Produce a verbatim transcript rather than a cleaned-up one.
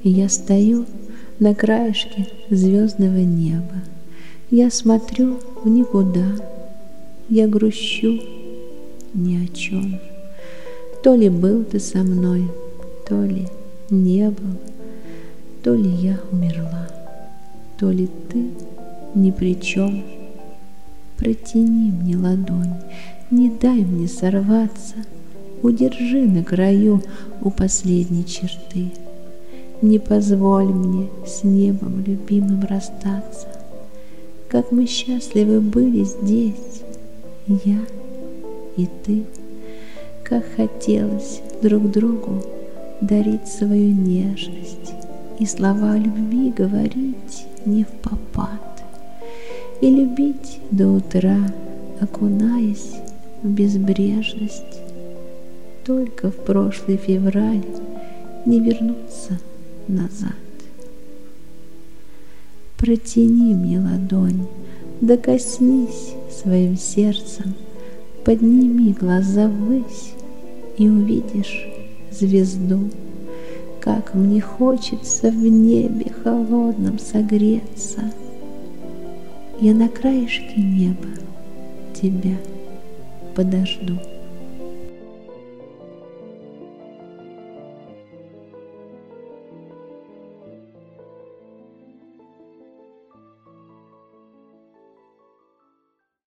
и я стою на краешке звездного неба. Я смотрю в никуда, я грущу ни о чем. То ли был ты со мной, то ли не был, то ли я умерла, то ли ты ни при чем. Протяни мне ладонь, не дай мне сорваться, удержи на краю у последней черты. Не позволь мне с небом любимым расстаться. Как мы счастливы были здесь, я и ты. Как хотелось друг другу дарить свою нежность и слова любви говорить не впопад, и любить до утра, окунаясь в безбрежность. Только в прошлый февраль не вернуться назад. Протяни мне ладонь, да коснись своим сердцем, подними глаза ввысь и увидишь звезду. Как мне хочется в небе холодном согреться. Я на краешке неба тебя подожду.